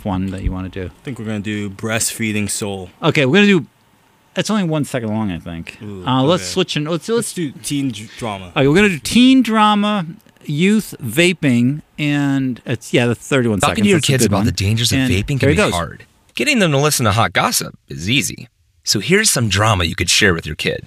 one that you want to do? I think we're going to do Breastfeeding Soul. Okay, we're going to do... It's only 1 second long, I think. Ooh, Let's okay. switch in. Let's do teen drama. Okay, we're going to do teen drama, youth vaping, and it's, the 31 seconds. Talking to your That's a kids good about one. the dangers of And vaping here can he be goes. hard. Getting them to listen to hot gossip is easy. So here's some drama you could share with your kid.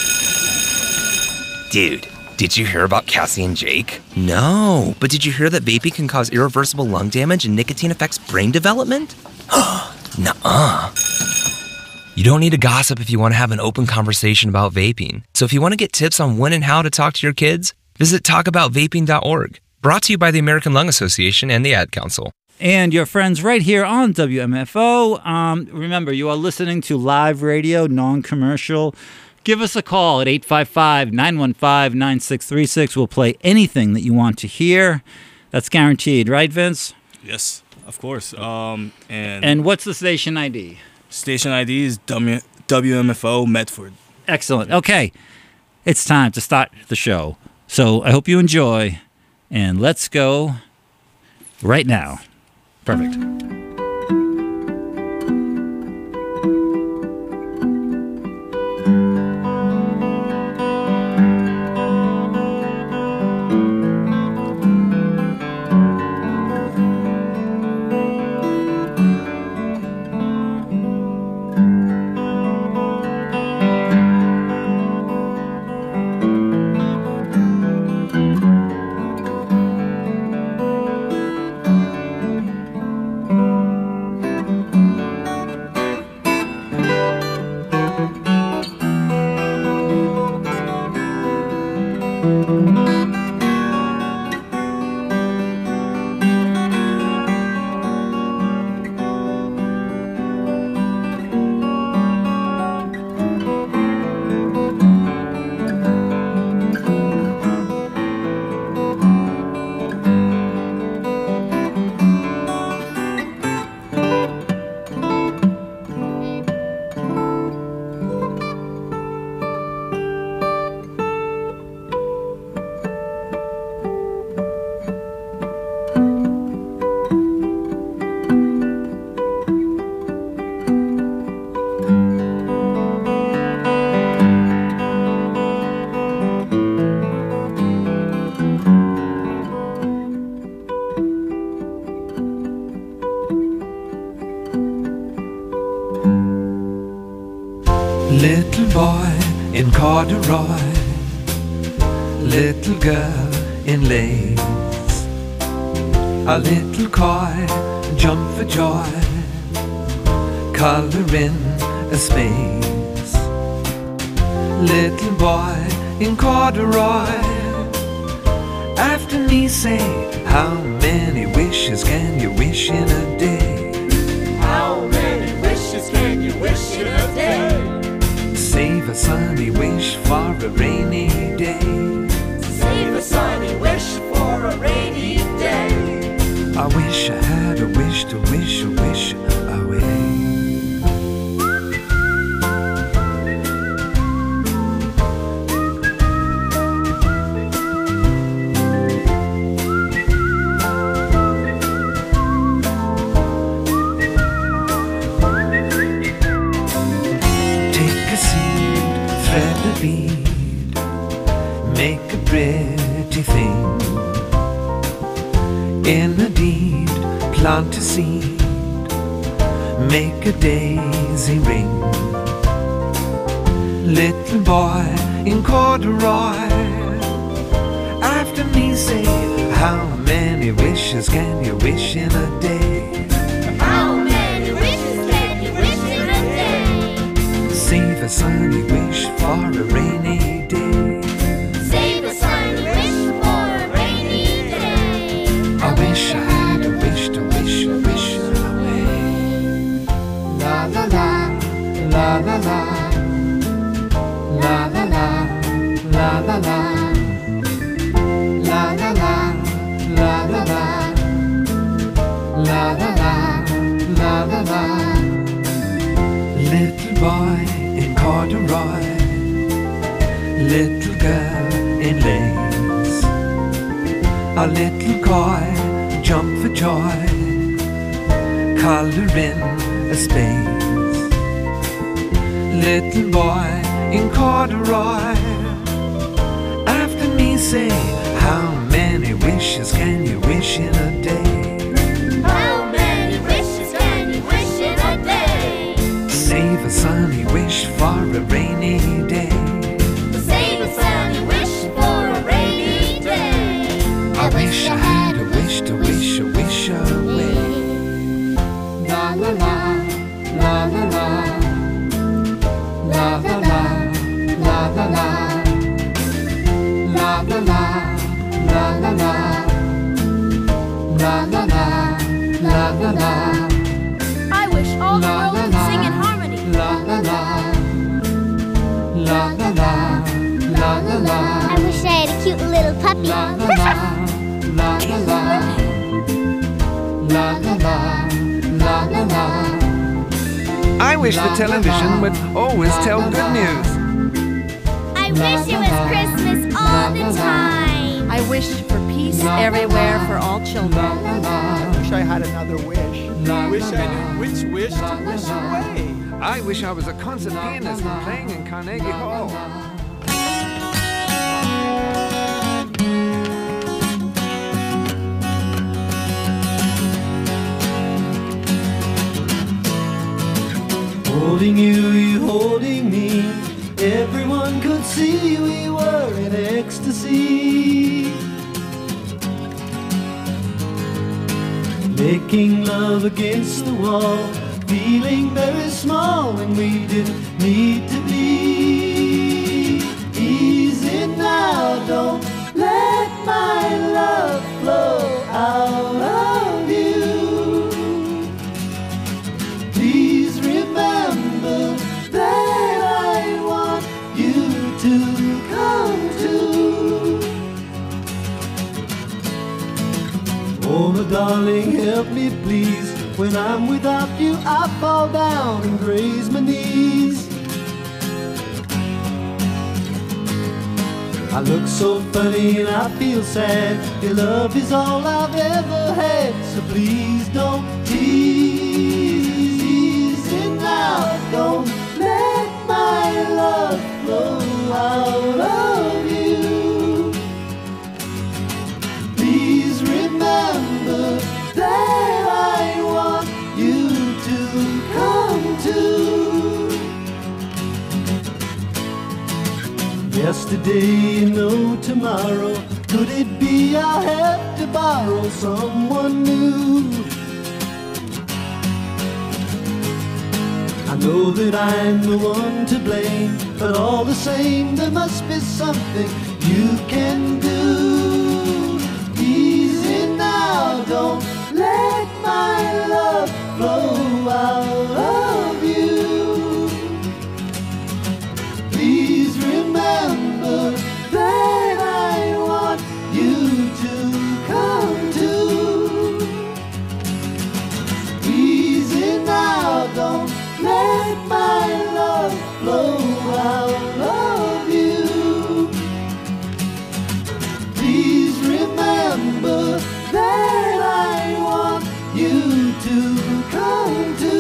Dude, did you hear about Cassie and Jake? No, but did you hear that vaping can cause irreversible lung damage and nicotine affects brain development? Nuh-uh. You don't need to gossip if you want to have an open conversation about vaping. So if you want to get tips on when and how to talk to your kids, visit talkaboutvaping.org. Brought to you by the American Lung Association and the Ad Council. And your friends right here on WMFO. Remember, you are listening to live radio, non-commercial. Give us a call at 855-915-9636. We'll play anything that you want to hear. That's guaranteed, right, Vince? Yes, of course. And what's the station ID? Station ID is WMFO Medford. Excellent. Okay, it's time to start the show. So I hope you enjoy, and let's go right now. Perfect. Little boy in corduroy, little girl in lace, a little coy jump for joy, colouring a space. Little boy in corduroy, after me say, how many wishes can you wish in a day? How many wishes can you wish in a day? Save a sunny wish for a rainy day. Save a sunny wish for a rainy day. I wish I had a wish to wish a wish away. Make a pretty thing. In a deed, plant a seed. Make a daisy ring. Little boy in corduroy, after me say, how many wishes can you wish in a day? How many wishes can you wish in a day? Save a sunny wish for a rainy day. Save a sunny wish for a rainy day. I wish I had a wish to wish a wish away. La la la, La la la, la la la, la la la, la la la, la la la, la la la, la la la. Little boy in corduroy, little girl in lace, a little coy jump for joy, coloring a space. Little boy in corduroy, after me say, how many wishes can you wish in a day? How many wishes can you wish in a day? Save a sunny wish for a rainy day. Save a sunny wish for a rainy day. I wish I had a wish to wish a wish away. La la la, la la la, la la la, la la la, la la la, la la la, la la la, la la la. I wish all the world could sing in harmony. La la la, la la la, la la la. I wish I had a cute little puppy. La la la, la la la, la la la, la la la. I wish the television would always tell good news. I wish it was Christmas all the time. I wish for peace everywhere for all children. I wish I had another wish. I wish I knew which wish to wish away. I wish I was a concert pianist playing in Carnegie Hall. Holding you holding me. Everyone could see we were in ecstasy. Making love against the wall, feeling very small when we didn't need to be. Easy now, don't let my love flow out of you. Please remember that I want you to come to. Oh, my darling, help me please. When I'm without you, I fall down and graze my knees. I look so funny and I feel sad. Your love is all I've ever had, so please don't tease. Easy now, don't let my love flow out of you. Please remember that I want you to come to. Yesterday, no tomorrow. Could it be I'll have to borrow someone new? I know that I'm the one to blame, but all the same there must be something you can do. Easy now, don't let my love flow out of you. Please remember that I want you to come to. Easy now, don't let my love flow out of you. Please remember that I want you to come to.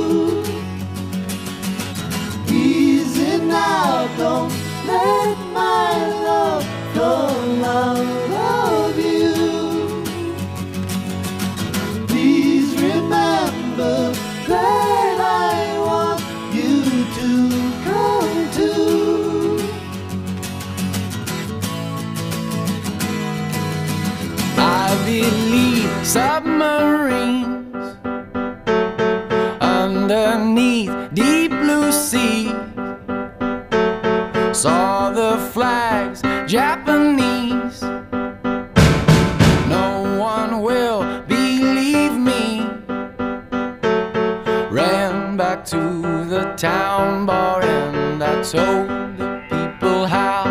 Easy now, don't let my love go out of you. Please remember that I want you to come to. I believe submarines underneath deep blue sea. Saw the flags, Japanese. No one will believe me. Ran back to the town bar and I told the people how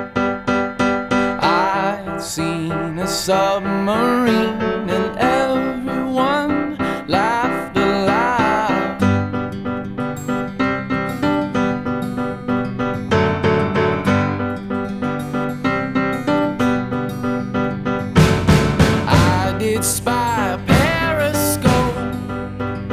I'd seen a submarine and everyone laughed aloud. I did spy a periscope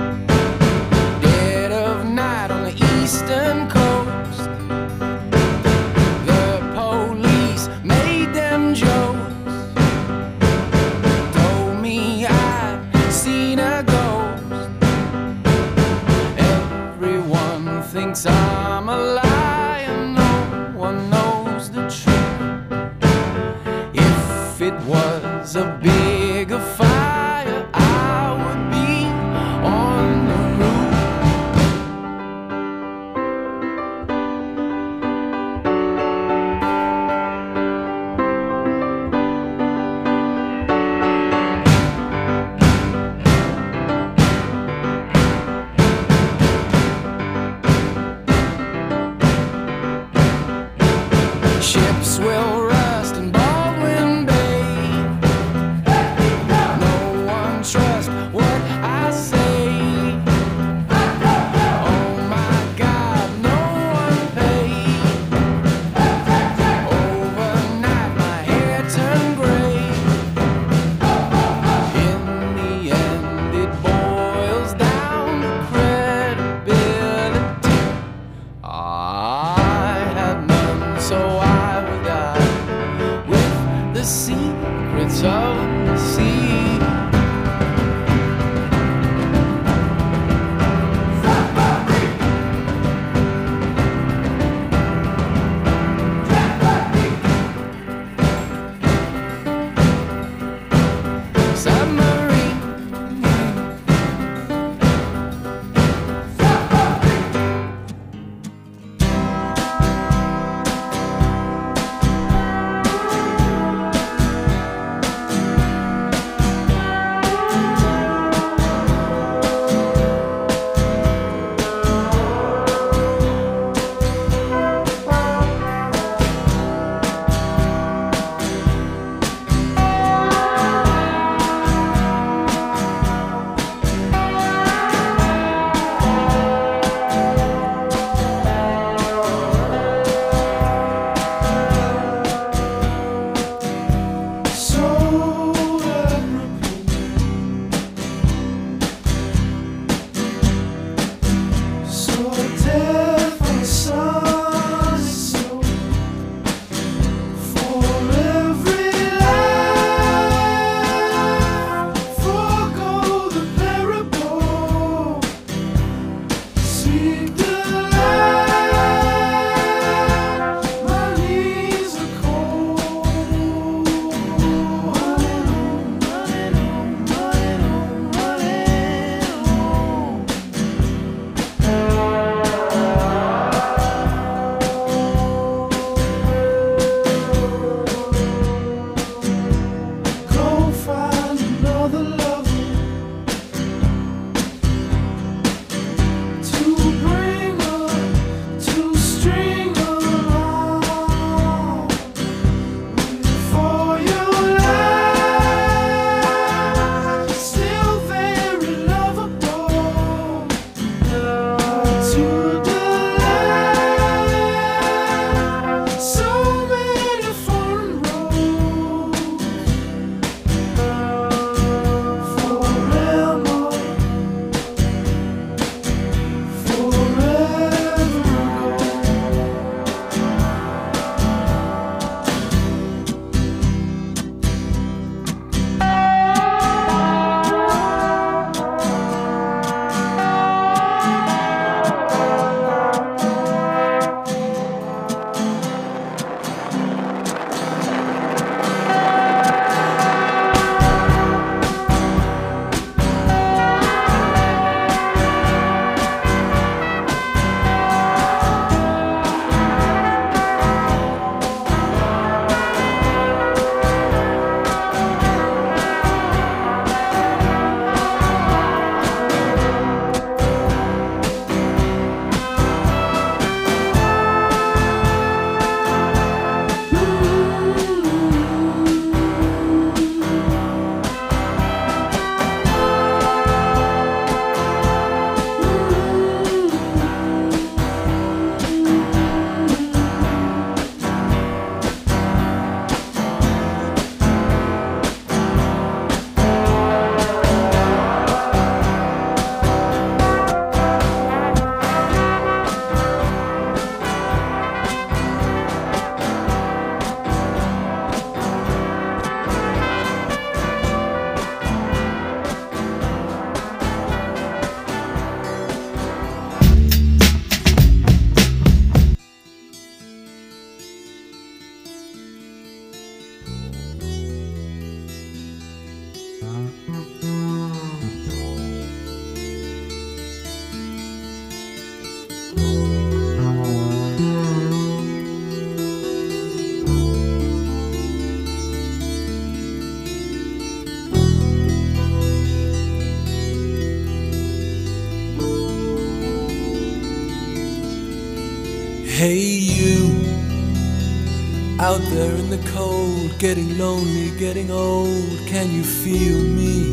Hey you, out there in the cold, getting lonely, getting old, can you feel me?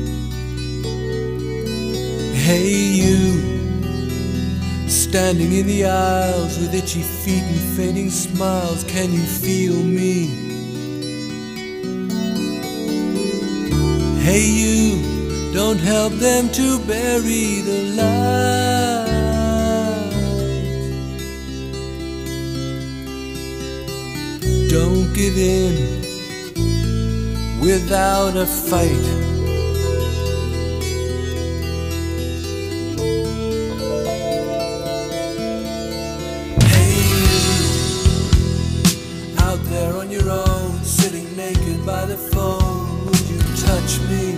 Hey you, standing in the aisles with itchy feet and fading smiles, can you feel me? Hey you, don't help them to bury the light. Don't give in without a fight. Hey you, out there on your own, sitting naked by the phone, would you touch me?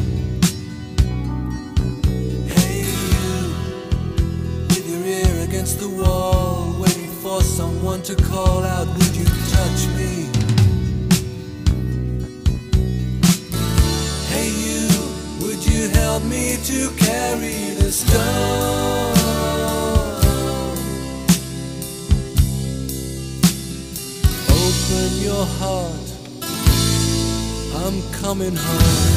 Hey you, with your ear against the wall, waiting for someone to call out, would you touch me? Hey you, would you help me to carry the stone? Open your heart, I'm coming home.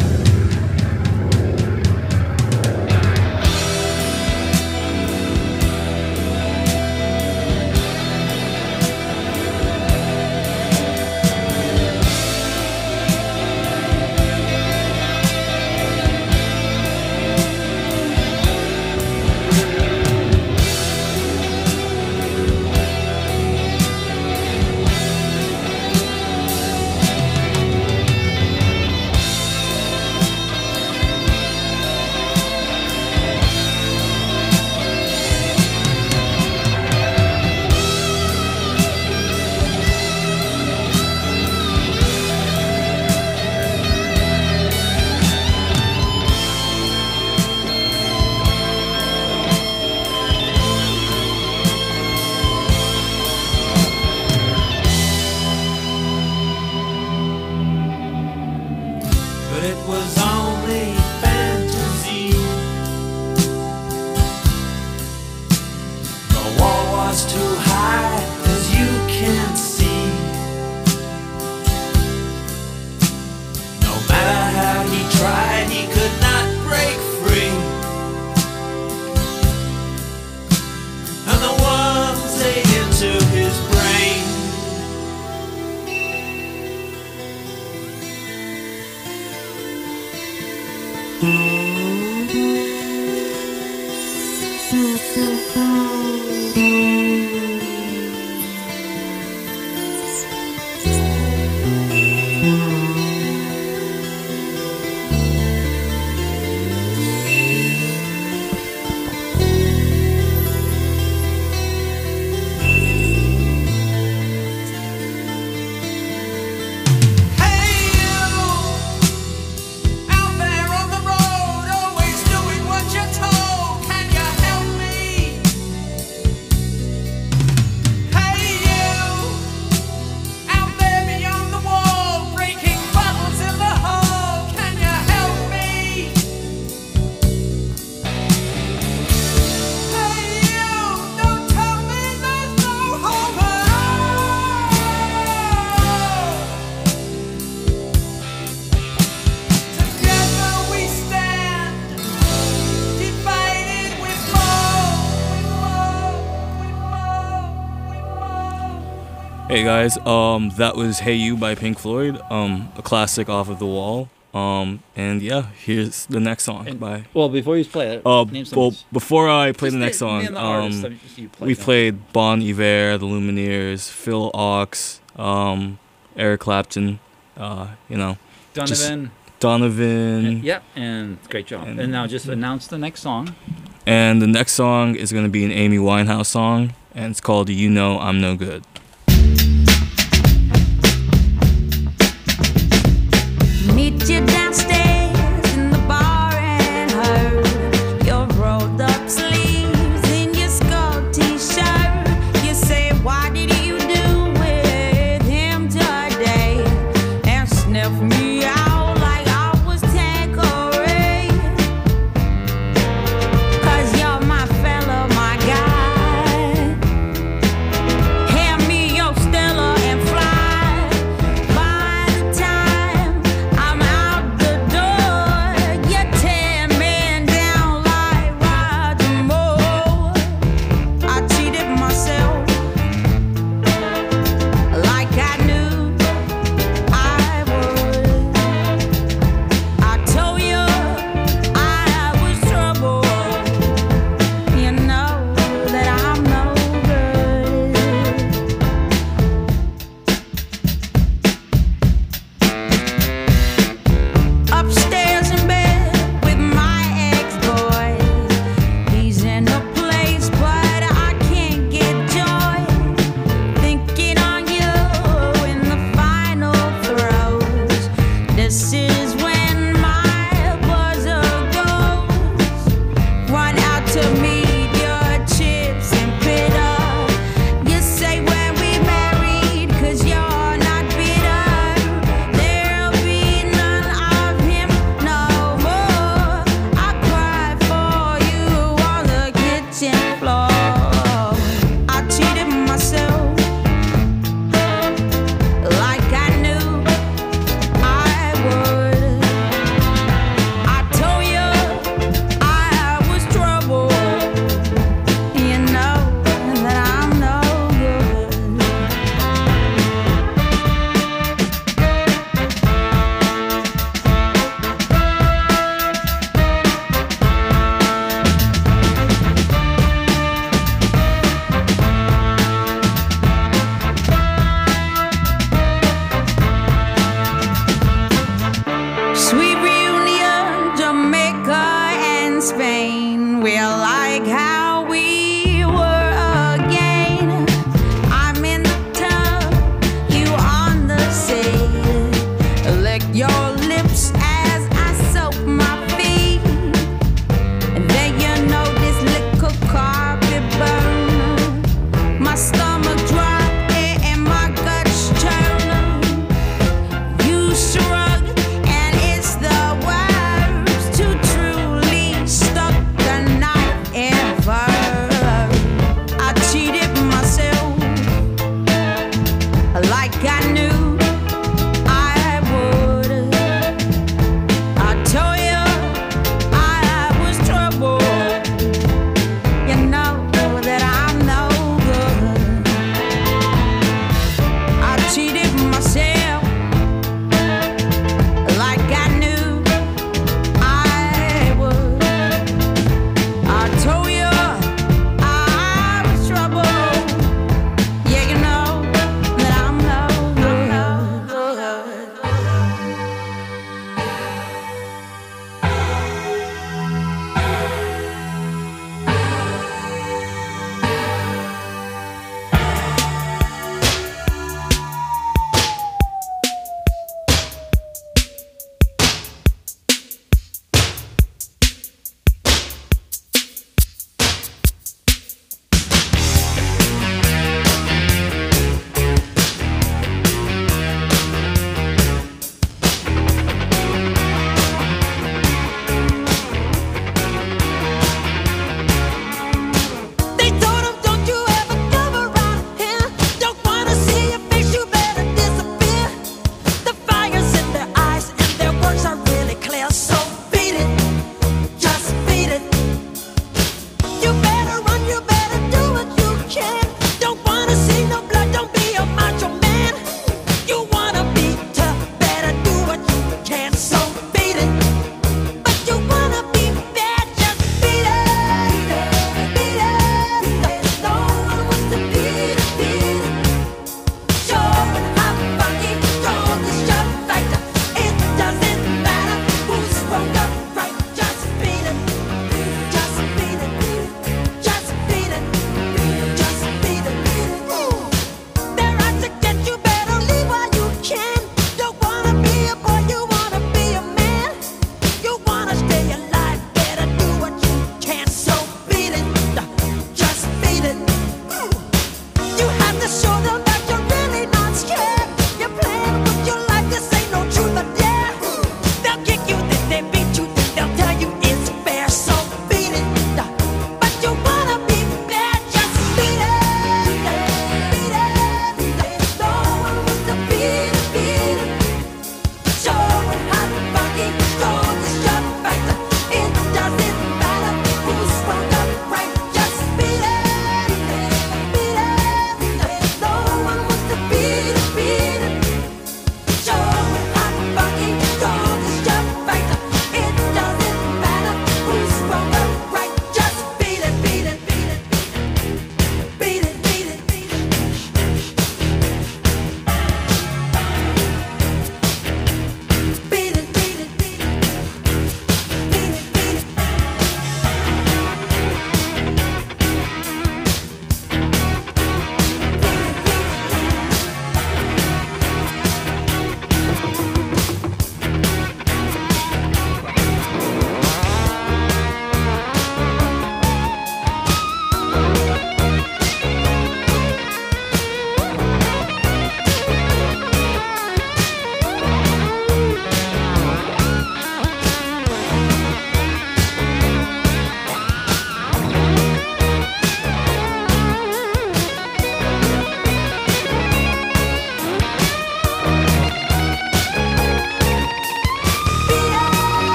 But it was only fantasy. The wall was too high, as you can see. No matter how he tried, he could not break free. And the ones ate into his brain. Hey guys, that was Hey You by Pink Floyd, a classic off of The Wall. And yeah, here's the next song by. Well, before you play it, name some. Well, before I play the next name song, the artist that you play we now. played Bon Iver, The Lumineers, Phil Ochs, Eric Clapton, Donovan. Yep, and great job. And now just announce the next song. And the next song is going to be an Amy Winehouse song, and it's called You Know I'm No Good. Meet you downstairs in the bar and heard your rolled up sleeves in your skull t-shirt. You say, what did you do with him today? And sniff me out like I was Tanqueray. 'Cause you're my fella, my guy. we're like how we were again. I'm in the tub, you on the sea. Lick your lips as I soak my feet. And then you know this little carpet burn. My stomach drop and my guts churn. You shrug and it's the worst to truly stuck the knife in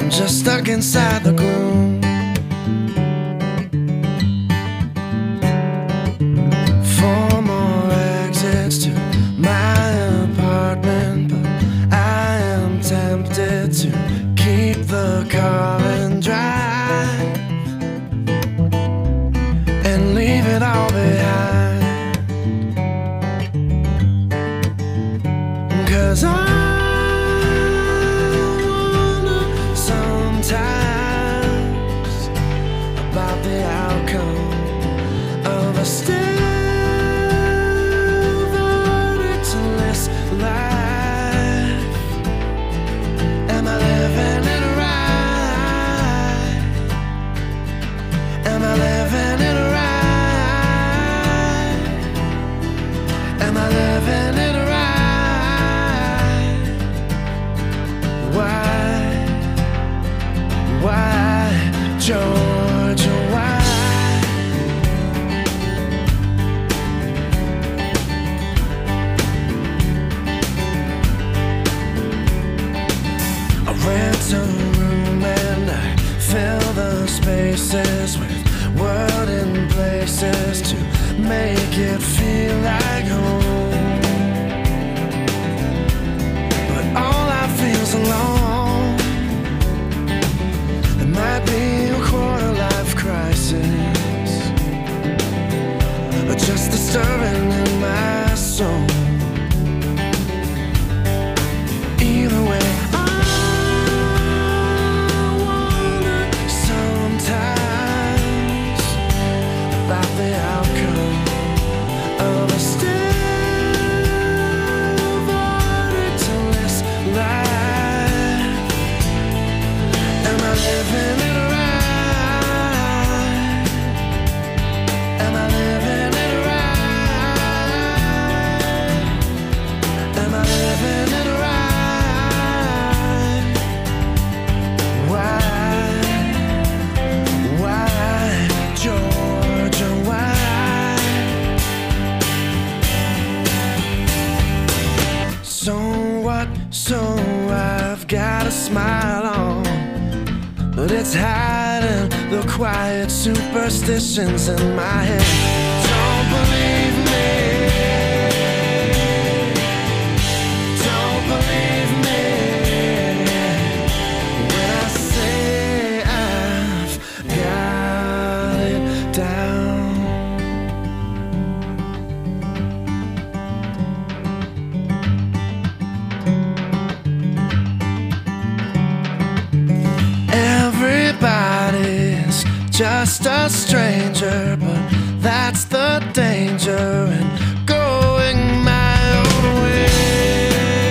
I'm just stuck inside the gloom. Four more exits to my apartment, but I am tempted to keep the car and drive and leave it all behind. 'Cause I wonder sometimes about the outcome of a still verdictless life. Am I living it right? Am I living it right? Am I living it right? Why, Georgia, why? I rent a room and I fill the spaces with word and places to make it feel like home. But all I feel's alone. It might be a quarter-life crisis, or just disturbing in my soul. Either way, I wonder sometimes about the outcome of a still verdictless life. Am I living it right? Am I living it right? Am I living it right? Why, Georgia, why? So what? So I've got a smile on, but it's hiding the quiet superstitions in my head. Don't believe me. Don't believe me when I say I've got it down. Everybody's just a stranger, but that's the danger in going my own way.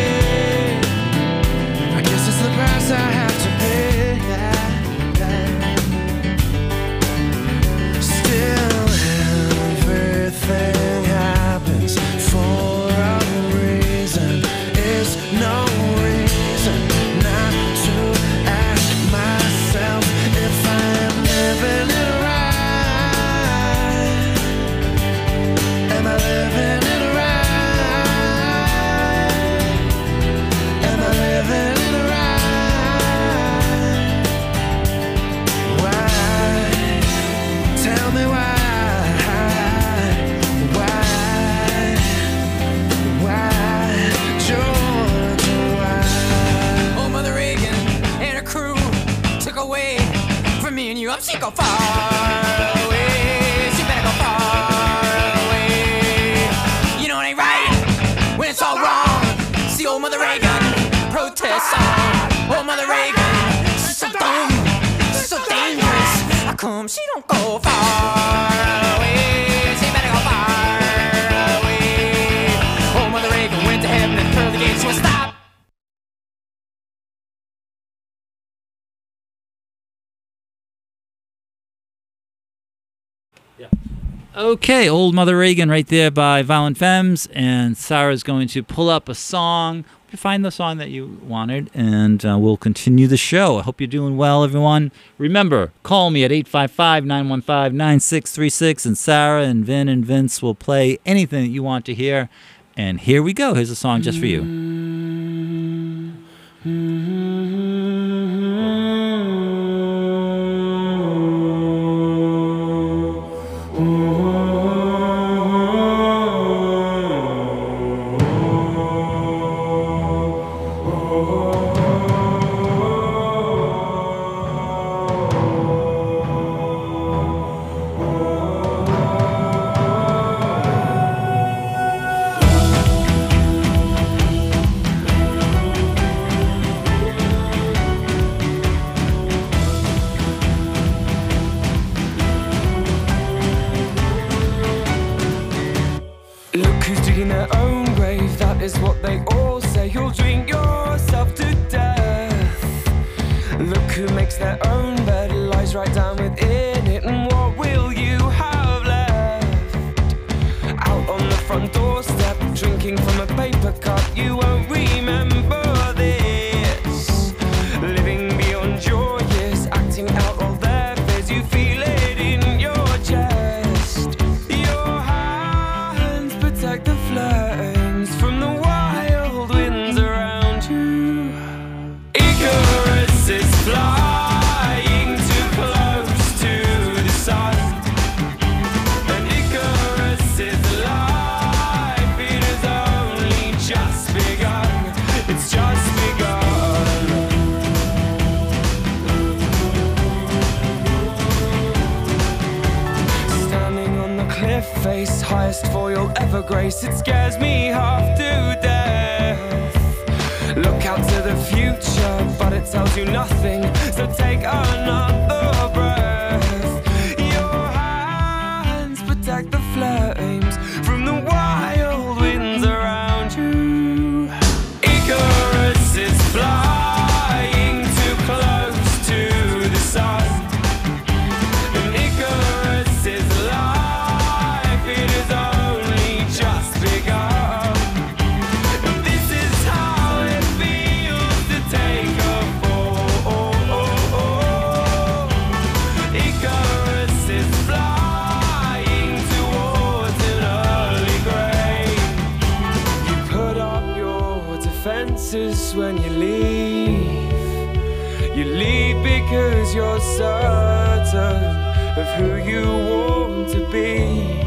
I guess it's the price I have to pay. Still, everything happens for a reason. Is no reason not to ask myself if I'm living it right. Am I living it right? Am I living it right? Why? Tell me why. Why, Georgia, why? Oh, Mother Reagan and her crew took away from me and you. She go far away. She better go far away. You know it ain't right when it's all wrong. See old Mother Reagan protest song. Oh, Mother Reagan, she's so dumb, she's so dangerous. How come she don't go far away? She better go far away. Oh, Mother Reagan went to heaven and through the gates. She was stop. Okay, Old Mother Reagan right there by Violent Femmes, and Sarah's going to pull up a song. Find the song that you wanted, and we'll continue the show. I hope you're doing well, everyone. Remember, call me at 855-915-9636, and Sarah and Vin and Vince will play anything that you want to hear. And here we go. Here's a song just for you. their own bed lies right down within it. And what will you have left? Out on the front doorstep, drinking from a paper cup. You won't remember this. Living beyond your years, acting out all their fears. You feel it in your chest. Your hands protect the flames from the wild winds around you. Icarus is flying too close to the sun, and Icarus is alive. It has only just begun. It's just begun. Standing on the cliff face, highest fall you'll ever grace. It scares me half to death. Look out to the future, but it tells you nothing. So take another breath. Your hands protect the flames from the wild winds around you. Icarus is flying too close to the sun, and Icarus is alive. It has only just begun. This is how it feels to take a fall. Icarus is flying towards an early grave. You put up your defenses when you leave. You leave because you're certain of who you want to be.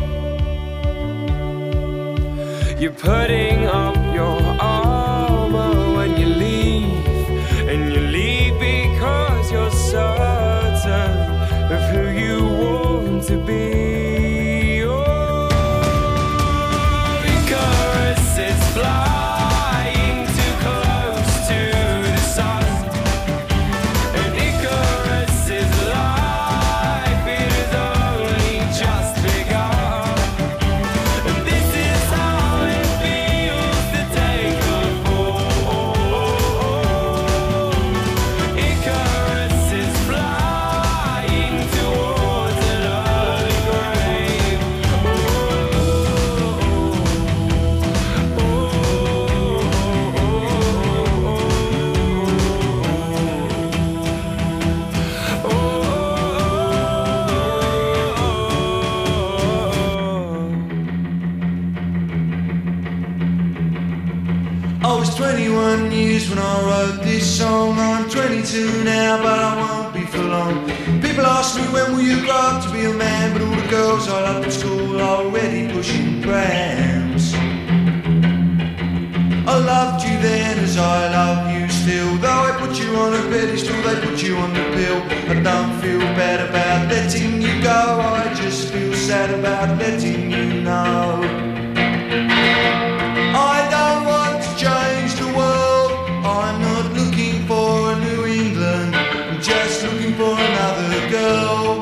You're putting up your armor when you leave, and you leave because you're certain of who you want to be. Oh, Icarus is flying too close to the sun, and Icarus is alive. It has only just begun. And this is how it feels to take a fall. Icarus is flying towards an early grave. I was 21 years when I wrote this song. I'm 22 now, but I won't be for long. People ask me when will you grow up to be a man, but all the girls I loved at school are already pushing prams. I loved you then as I love you still. Though I put you on a pedestal, they put you on the pill. I don't feel bad about letting you go, I just feel sad about letting you know. I don't want to change the world. I'm not looking for a New England. I'm just looking for another girl.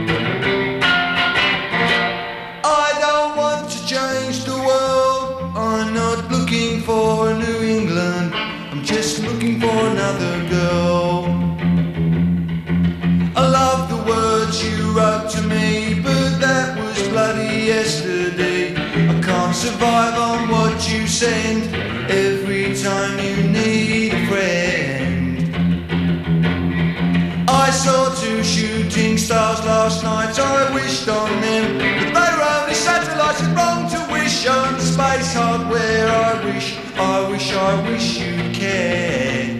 I don't want to change the world. I'm not looking for a New England. I'm just looking for another girl. I love the words you wrote to me, but that was bloody yesterday. I can't survive on what you send every time you need a friend. I saw 2 shooting stars last night. I wished on them, but they were only satellites. It's wrong to wish on space hardware. I wish you'd care.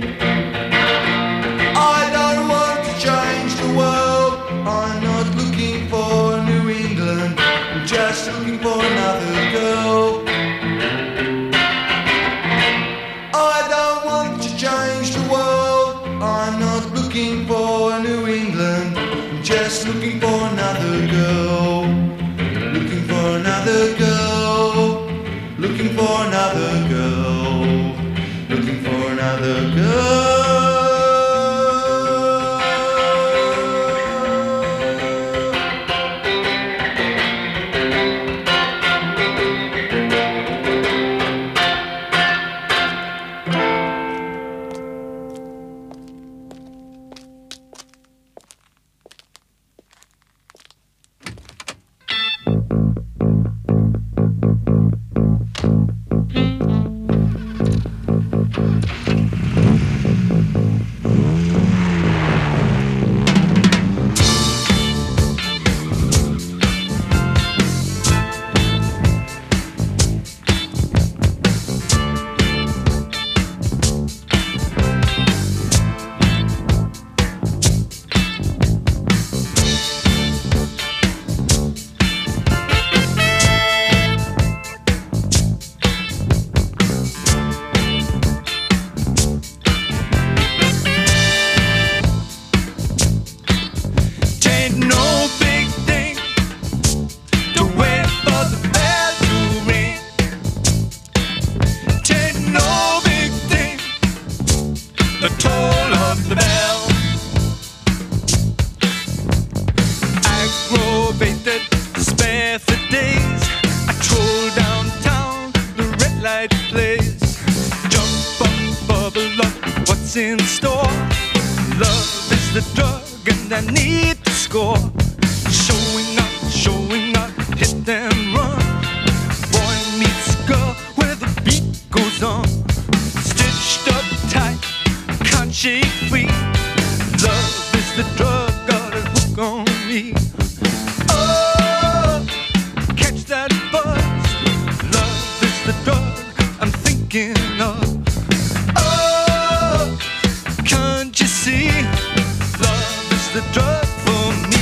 I don't want to change the world. I'm not looking for New England. I'm just looking for another girl. I don't want to change the world. I'm not looking for New England. I'm just looking for another girl. Looking for another girl. Looking for another girl. Looking for another girl. of the bell. Aggravated, despair for days. I troll downtown, the red light plays. Jump up, bubble up, what's in store? Love is the drug and I need to score. Showing up, hit and run. Boy meets girl where the beat goes on. Stitched up tight, can't shake free. Love is the drug, got a hook on me. Oh, catch that buzz. Love is the drug I'm thinking of. Oh, can't you see? Love is the drug for me.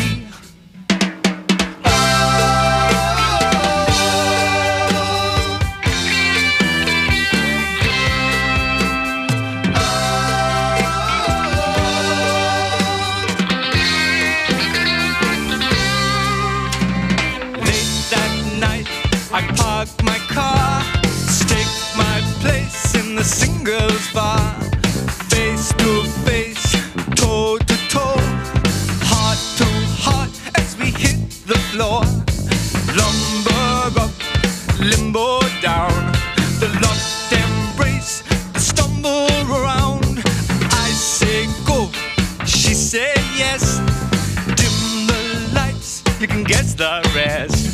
I park my car, stake my place in the singles bar. Face to face, toe to toe, heart to heart as we hit the floor. Lumber up, limbo down, the locked embrace, the stumble around. I say go, she say yes. Dim the lights, you can guess the rest.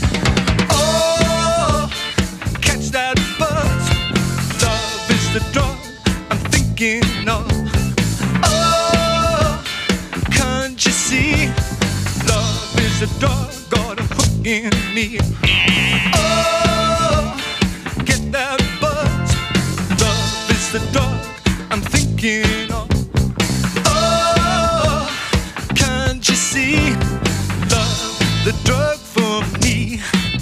That buzz, love is the drug I'm thinking of. Oh, can't you see? Love is the drug, got a hook in me. Oh, get that buzz, love is the drug I'm thinking of. Oh, can't you see? Love, the drug for me.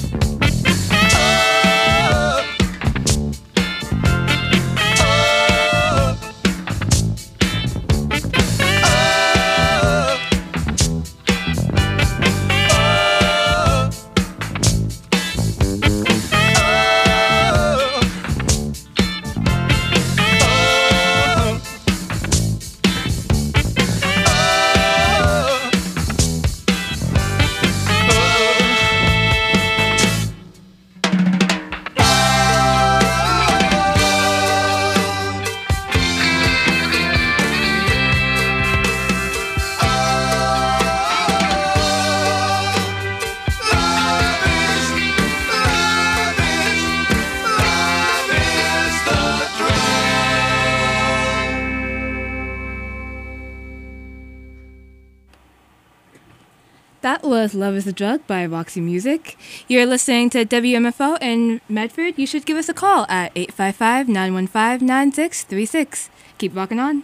That was Love is a Drug by Roxy Music. You're listening to WMFO in Medford. You should give us a call at 855-915-9636. Keep rocking on.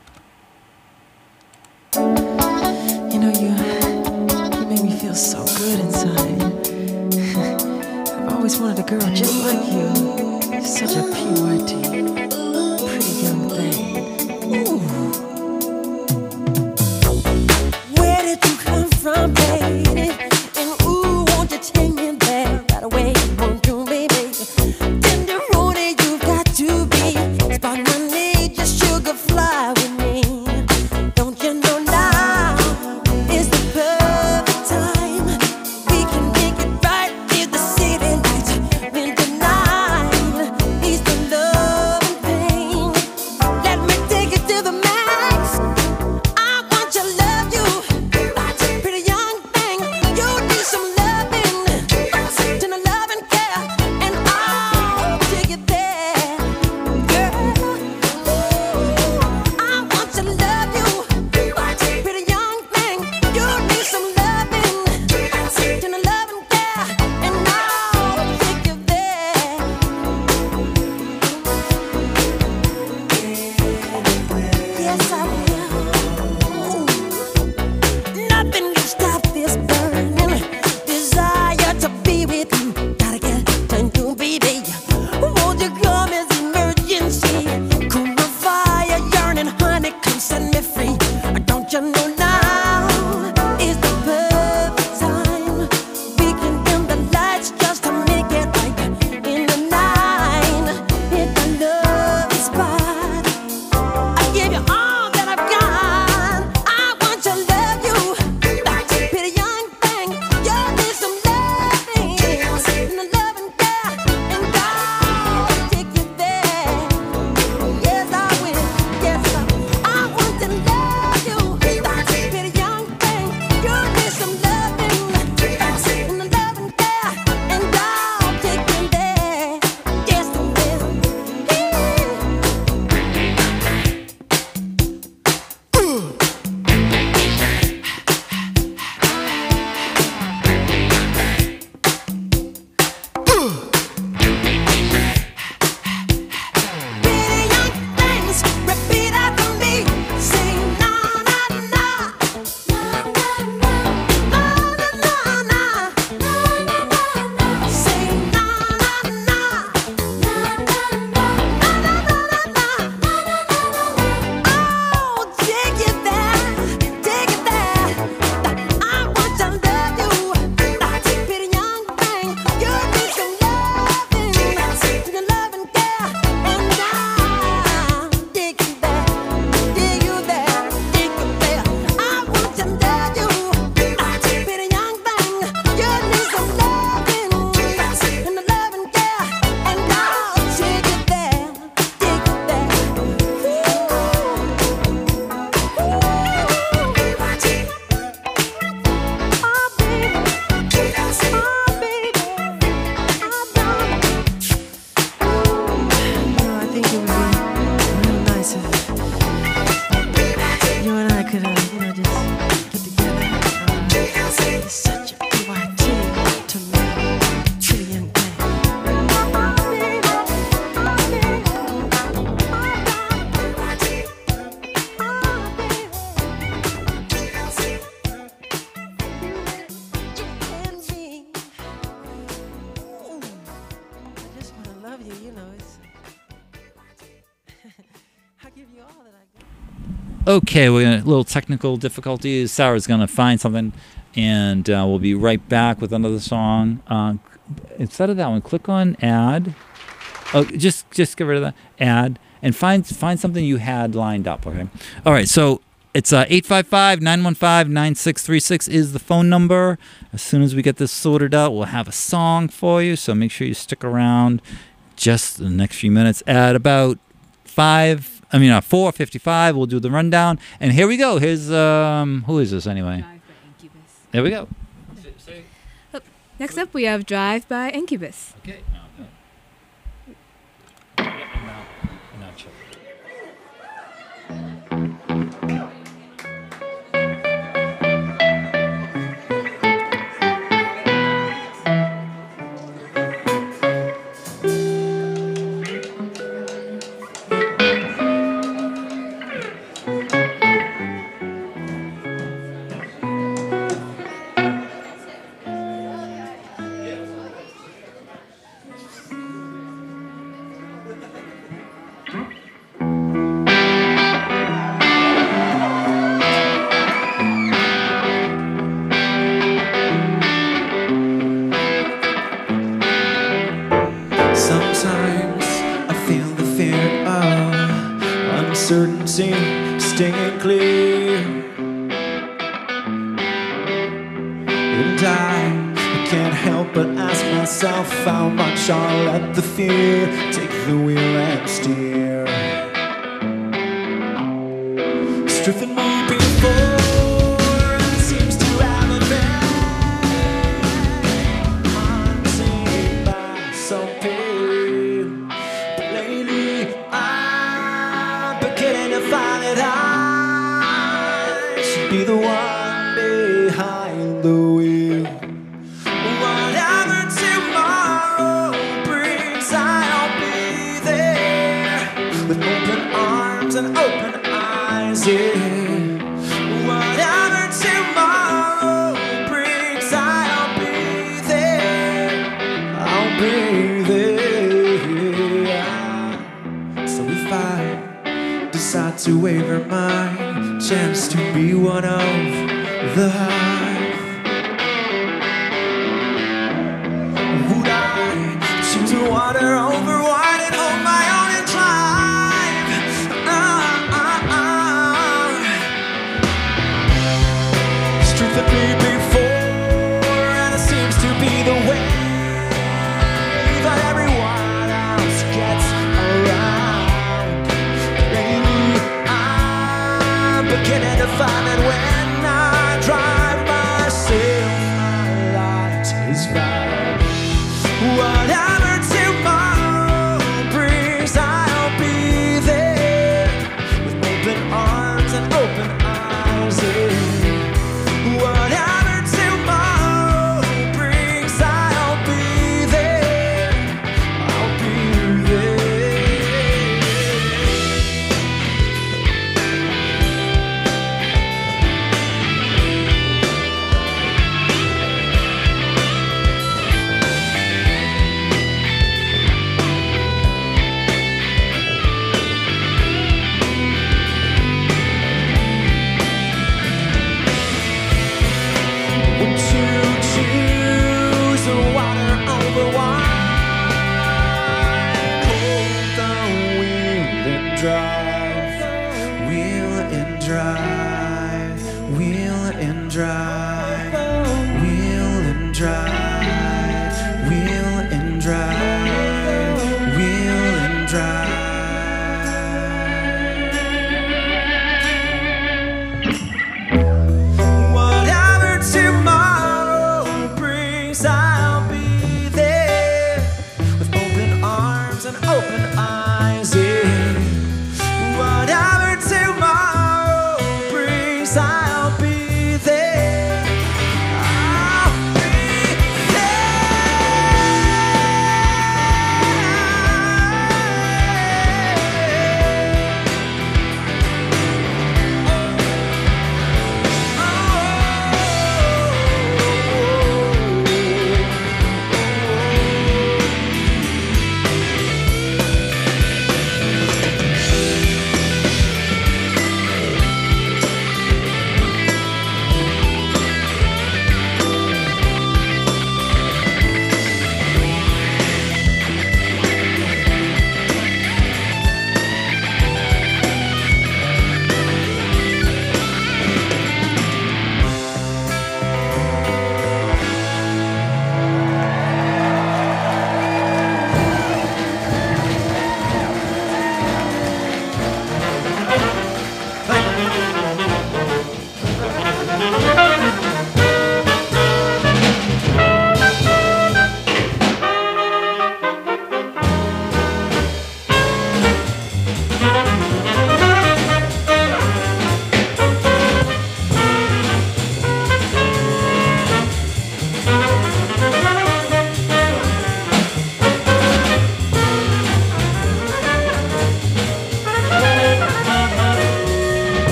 You know, you make me feel so good inside. I've always wanted a girl just like you. You're such a purity, pretty young thing. Ooh. Where did you come from, baby? And ooh, won't you take me there right away? Won't you, baby? Tenderoni, you've got to be. Spark my need, just sugar fly with me. Don't you know now is the perfect time? We can make it right near the city lights. When the night is the love and pain. Let Okay, we're gonna, a little technical difficulties. Sarah's gonna find something, and we'll be right back with another song. Instead of that one, click on add. Oh, just get rid of that. Add and find something you had lined up. Okay. All right. So it's 855-915-9636 is the phone number. As soon as we get this sorted out, we'll have a song for you. So make sure you stick around just the next few minutes. At about 4:55, we'll do the rundown. And here we go. Here's who is this anyway? There we go. Next up, we have Drive by Incubus. Okay. Sometimes I feel the fear of uncertainty stinging clear, and I can't help but ask myself how much I'll let the fear take the wheel and steer. Stripping me before it seems to have a haunting by some pain. But lately I'm beginning to find that I should be the one behind the wheel. Whatever tomorrow brings, I'll be there with open arms and open eyes. Yeah. Whatever tomorrow brings, I'll be there. I'll be there. So if I decide to waver my chance to be one of the hive, would I choose to water over wine and hold my own and climb? Strength that me before, and it seems to be the way that everyone else gets around. Lately, I'm beginning to find that when I drive myself, my light is found. Whatever tomorrow brings, I'll be there with open arms and open eyes. Yeah. Whatever tomorrow brings, I'll be there. I'll be Would you choose water over wine? Hold the wheel and drive, wheel and drive, wheel and drive, wheel and drive, wheel and drive, wheel and drive. Whatever tomorrow brings, I'll be there with open arms and open eyes. Yeah.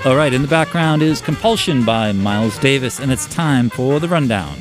All right, in the background is Compulsion by Miles Davis, and it's time for the rundown.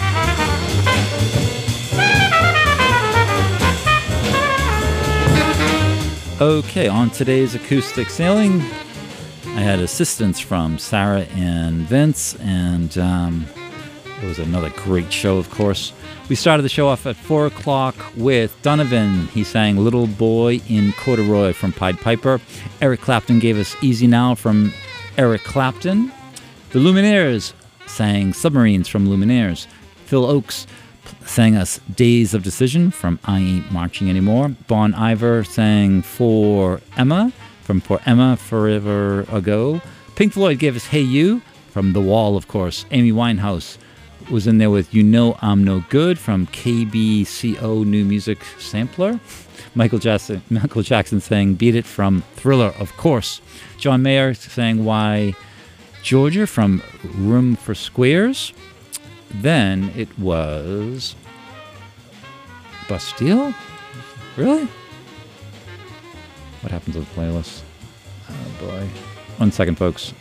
Okay, on today's Acoustic Sailing, I had assistance from Sarah and Vince, and it was another great show, of course. We started the show off at 4 o'clock with Donovan. He sang Little Boy in Corduroy from Pied Piper. Eric Clapton gave us Easy Now from Eric Clapton. The Lumineers sang Submarines from Lumineers. Phil Oakes sang us Days of Decision from I Ain't Marching Anymore. Bon Iver sang For Emma from For Emma Forever Ago. Pink Floyd gave us Hey You from The Wall, of course. Amy Winehouse was in there with You Know I'm No Good from KBCO New Music Sampler. Michael Jackson sang Beat It from Thriller, of course. John Mayer sang Why Georgia from Room for Squares. Then it was Bastille? Really? What happened to the playlist? Oh boy. 1 second, folks.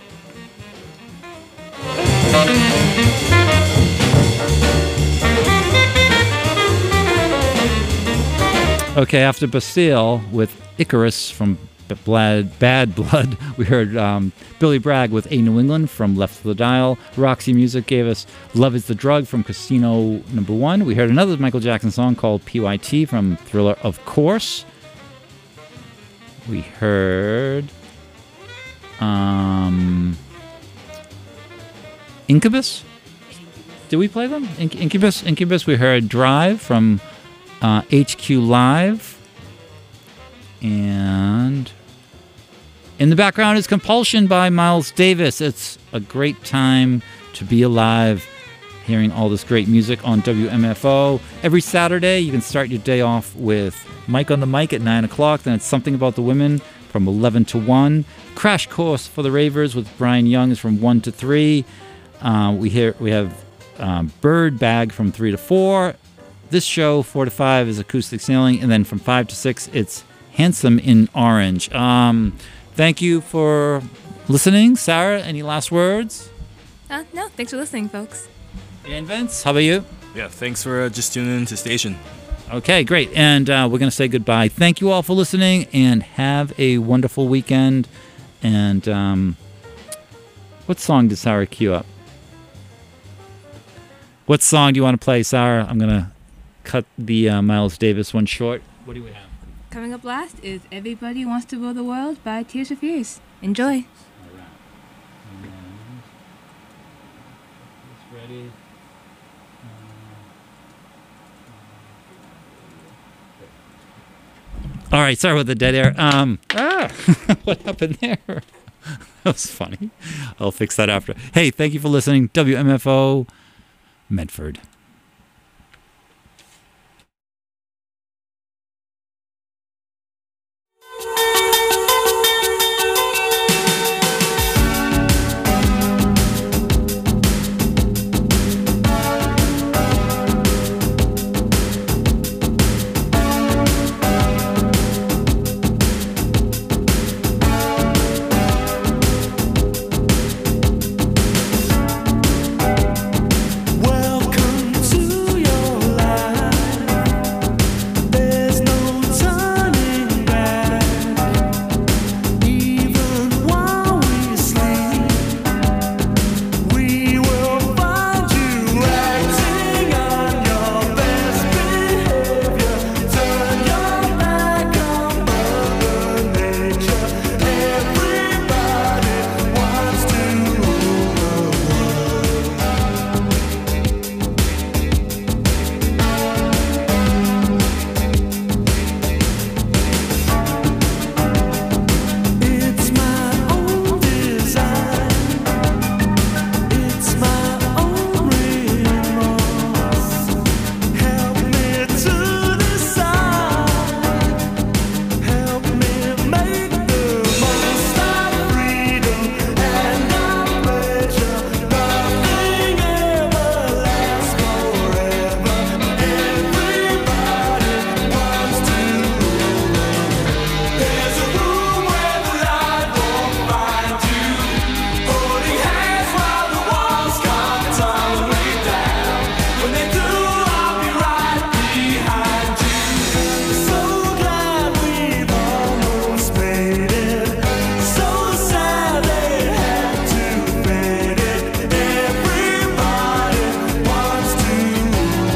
Okay, after Bastille with Icarus from Bad Blood, we heard Billy Bragg with A New England from Left of the Dial. Roxy Music gave us Love is the Drug from Casino Number 1. We heard another Michael Jackson song called PYT from Thriller, of course. We heard Incubus. Did we play them? Incubus. We heard Drive from HQ Live. And in the background is Compulsion by Miles Davis. It's a great time to be alive, hearing all this great music on WMFO. Every Saturday, you can start your day off with Mike on the Mic at 9 o'clock. Then it's Something About the Women from 11 to 1. Crash Course for the Ravers with Brian Young is from 1 to 3. We have Bird Bag from 3 to 4. This show, 4 to 5, is Acoustic Sailing. And then from 5 to 6, it's Handsome in Orange. Thank you for listening. Sarah, any last words? No, thanks for listening, folks. And Vince, how about you? Yeah, thanks for just tuning into Station. Okay, great. And we're going to say goodbye. Thank you all for listening, and have a wonderful weekend. And what song did Sarah queue up? What song do you want to play, Sarah? I'm going to cut the Miles Davis one short. What do we have? Coming up last is Everybody Wants to Rule the World by Tears for Fears. Enjoy. Ready? All right, sorry about the dead air. What happened there? That was funny. I'll fix that after. Hey, thank you for listening. WMFO Medford.